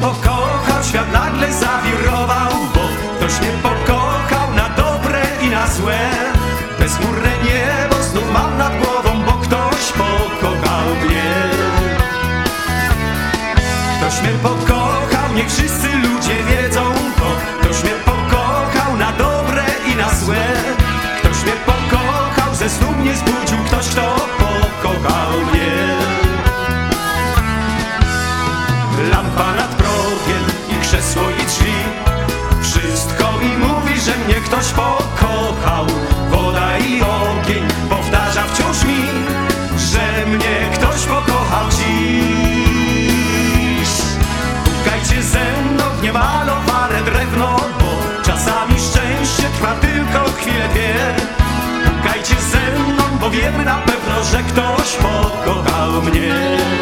pokochał, świat nagle zawirował, bo ktoś mnie pokochał na dobre i na złe. Bezchmurne niebo znów mam nad głową, bo ktoś pokochał mnie. Ktoś mnie pokochał, niech wszyscy ludzie wiedzą, bo ktoś mnie pokochał na dobre i na złe. Ktoś mnie pokochał, ze snu mnie zbudził, ktoś, kto pokochał mnie. Lampa nad progiem i krzesło i drzwi, wszystko mi mówi, że mnie ktoś pokochał. Woda i ogień powtarza wciąż mi, że mnie ktoś pokochał dziś. Pukajcie ze mną w niemalowane drewno, bo czasami szczęście trwa tylko chwilę dwie. Pukajcie ze mną, bo wiem na pewno, że ktoś pokochał mnie.